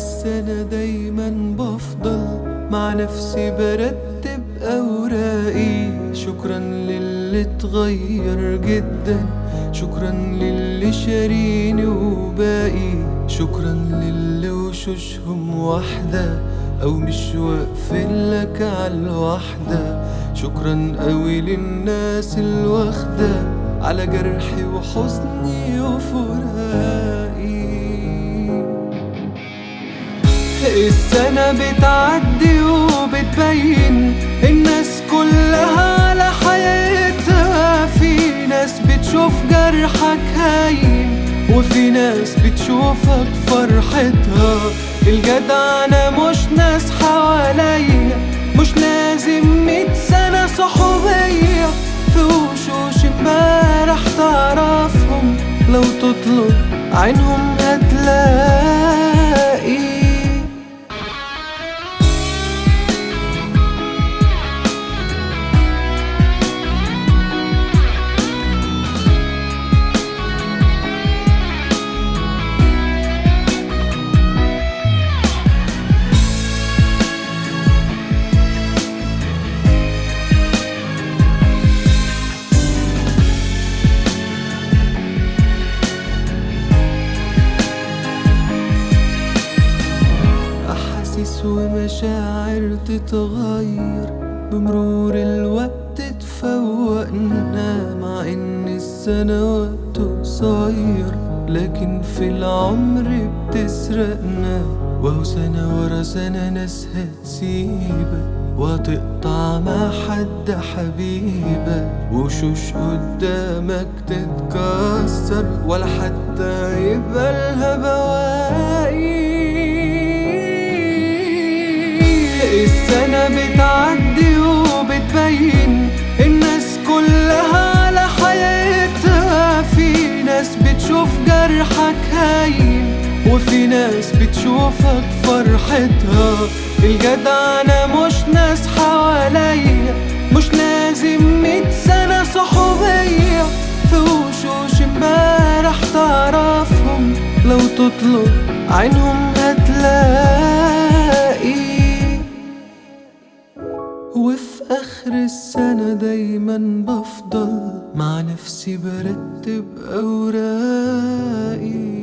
السنة دايما بفضل مع نفسي برتب أوراقي. شكرا للي اتغير جدا، شكرا للي شاريني وباقي، شكرا للي وشوشهم واحدة أو مش واقفينلك عالوحدة. شكرا قوي للناس الواخدة على جرحي وحزني وفراقي. السنة بتعدي وبتبين الناس كلها على حياتها. في ناس بتشوف جرحك هاين، وفي ناس بتشوفك فرحتها. الجدعنة مش ناس حواليا، مش لازم 100 سنة صحوبية. في وشوش امبارح تعرفهم، لو تطلب عينهم هتلاقي. ومشاعر تتغير بمرور الوقت، تفوقنا مع ان السنة وقت قصير، لكن في العمر بتسرقنا. وهو سنة ورا سنة ناس هتسيبك وهتقطع مع حد حبيبك، وشوش قدامك تتكسر ولا حتى يبقى لها بواقي. السنة بتعدي وبتبين الناس كلها على حياتها. في ناس بتشوف جرحك هاين، وفي ناس بتشوفك فرحتها. الجدعنة مش ناس حواليا، مش لازم 100 سنة صحوبية. في وشوش امبارح تعرفهم، لو تطلب عينهم هتلاقي. وفي آخر السنة دايما بفضل مع نفسي برتب أوراقي.